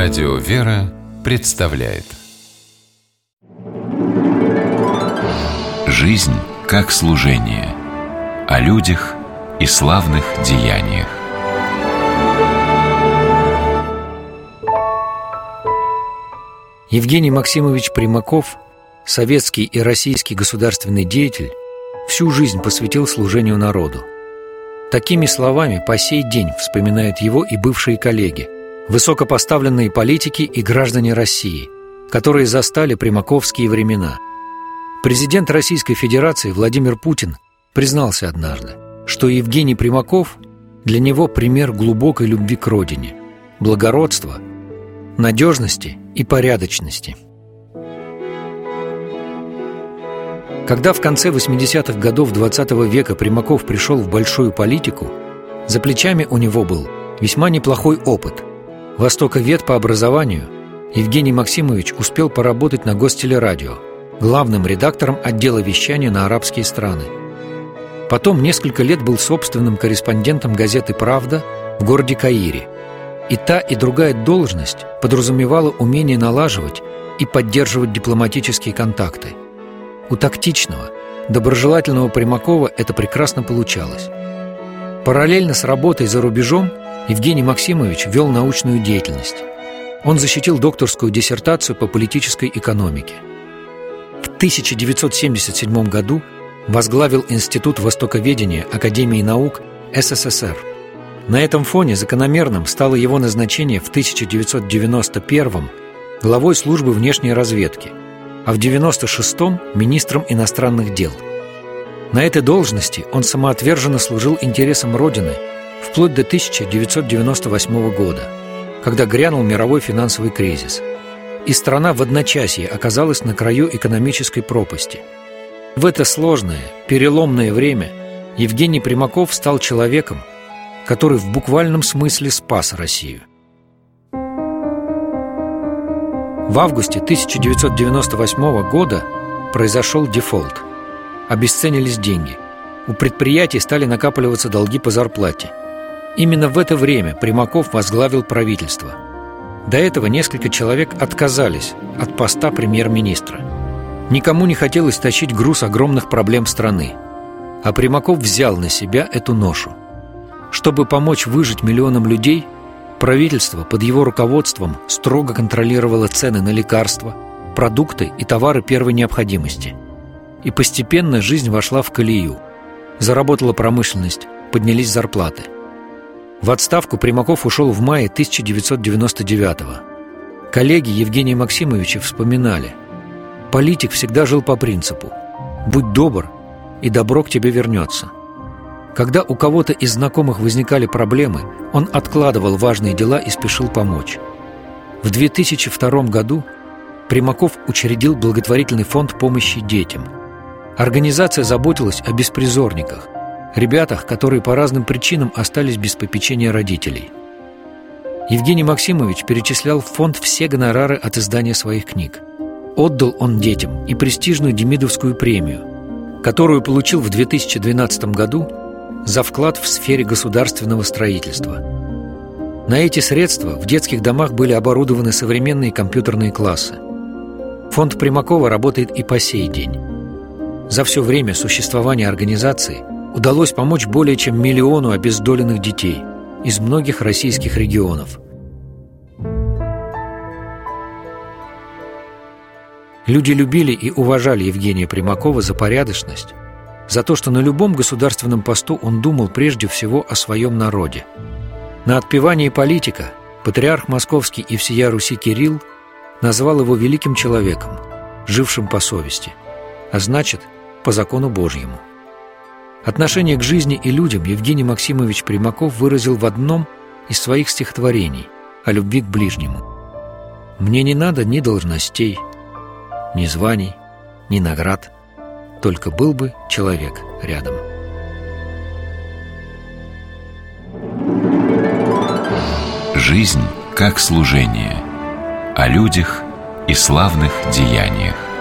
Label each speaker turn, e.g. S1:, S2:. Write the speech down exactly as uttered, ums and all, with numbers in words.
S1: Радио «Вера» представляет «Жизнь как служение» о людях и славных деяниях.
S2: Евгений Максимович Примаков, советский и российский государственный деятель, всю жизнь посвятил служению народу. Такими словами по сей день вспоминают его и бывшие коллеги, высокопоставленные политики и граждане России, которые застали примаковские времена. Президент Российской Федерации Владимир Путин признался однажды, что Евгений Примаков для него пример глубокой любви к родине, благородства, надежности и порядочности. Когда в конце восьмидесятых годов двадцатого века Примаков пришел в большую политику, за плечами у него был весьма неплохой опыт. Востоковед по образованию, Евгений Максимович успел поработать на Гостелерадио, главным редактором отдела вещания на арабские страны. Потом несколько лет был собственным корреспондентом газеты «Правда» в городе Каире. И та, и другая должность подразумевала умение налаживать и поддерживать дипломатические контакты. У тактичного, доброжелательного Примакова это прекрасно получалось. Параллельно с работой за рубежом Евгений Максимович вел научную деятельность. Он защитил докторскую диссертацию по политической экономике. В тысяча девятьсот семьдесят седьмом году возглавил Институт востоковедения Академии наук СССР. На этом фоне закономерным стало его назначение в тысяча девятьсот девяносто первом главой службы внешней разведки, а в девяносто шестом министром иностранных дел. На этой должности он самоотверженно служил интересам Родины вплоть до тысяча девятьсот девяносто восьмого года, когда грянул мировой финансовый кризис, и страна в одночасье оказалась на краю экономической пропасти. В это сложное, переломное время Евгений Примаков стал человеком, который в буквальном смысле спас Россию. В августе тысяча девятьсот девяносто восьмого года произошел дефолт. Обесценились деньги. У предприятий стали накапливаться долги по зарплате. Именно в это время Примаков возглавил правительство. До этого несколько человек отказались от поста премьер-министра. Никому не хотелось тащить груз огромных проблем страны. А Примаков взял на себя эту ношу. Чтобы помочь выжить миллионам людей, правительство под его руководством строго контролировало цены на лекарства, продукты и товары первой необходимости. И постепенно жизнь вошла в колею. Заработала промышленность, поднялись зарплаты. В отставку Примаков ушел в мае тысяча девятьсот девяносто девятого. Коллеги Евгения Максимовича вспоминали: политик всегда жил по принципу «будь добр, и добро к тебе вернется». Когда у кого-то из знакомых возникали проблемы, он откладывал важные дела и спешил помочь. В две тысячи втором году Примаков учредил благотворительный фонд помощи детям. Организация заботилась о беспризорниках, ребятах, которые по разным причинам остались без попечения родителей. Евгений Максимович перечислял в фонд все гонорары от издания своих книг. Отдал он детям и престижную Демидовскую премию, которую получил в две тысячи двенадцатом году за вклад в сфере государственного строительства. На эти средства в детских домах были оборудованы современные компьютерные классы. Фонд Примакова работает и по сей день. За все время существования организации удалось помочь более чем миллиону обездоленных детей из многих российских регионов. Люди любили и уважали Евгения Примакова за порядочность, за то, что на любом государственном посту он думал прежде всего о своем народе. На отпевании политика патриарх Московский и всея Руси Кирилл назвал его великим человеком, жившим по совести, а значит, по закону Божьему. Отношение к жизни и людям Евгений Максимович Примаков выразил в одном из своих стихотворений о любви к ближнему. «Мне не надо ни должностей, ни званий, ни наград, только был бы человек рядом».
S1: Жизнь как служение о людях и славных деяниях.